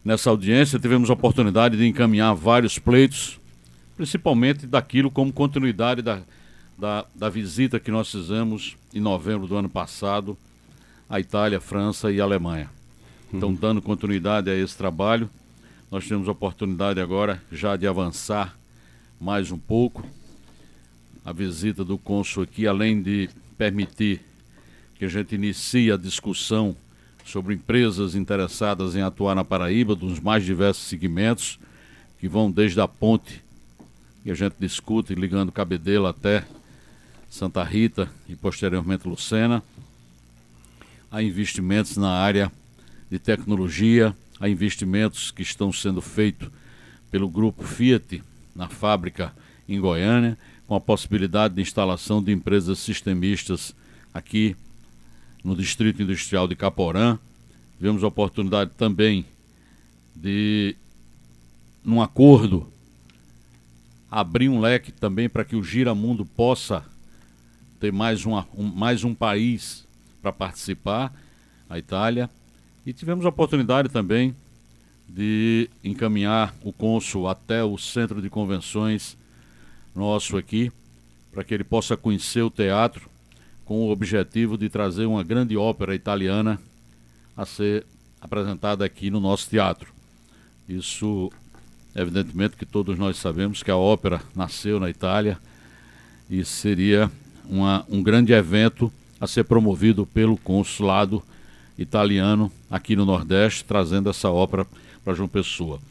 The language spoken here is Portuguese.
Nessa audiência tivemos a oportunidade de encaminhar vários pleitos, principalmente daquilo como continuidade da visita que nós fizemos em novembro do ano passado à Itália, França e Alemanha. Então, dando continuidade a esse trabalho, nós temos a oportunidade agora já de avançar mais um pouco. A visita do cônsul aqui, além de permitir que a gente inicie a discussão sobre empresas interessadas em atuar na Paraíba, dos mais diversos segmentos, que vão desde a ponte, que a gente discute, ligando Cabedelo até Santa Rita e posteriormente Lucena, a investimentos na área de tecnologia, a investimentos que estão sendo feitos pelo grupo Fiat na fábrica em Goiânia, com a possibilidade de instalação de empresas sistemistas aqui no Distrito Industrial de Caporã. Tivemos a oportunidade também de, num acordo, abrir um leque também para que o Giramundo possa ter mais um país para participar, a Itália. E tivemos a oportunidade também de encaminhar o cônsul até o centro de convenções nosso aqui, para que ele possa conhecer o teatro, com o objetivo de trazer uma grande ópera italiana a ser apresentada aqui no nosso teatro. Isso, evidentemente, que todos nós sabemos que a ópera nasceu na Itália e seria um grande evento a ser promovido pelo consulado italiano aqui no Nordeste, trazendo essa ópera para João Pessoa.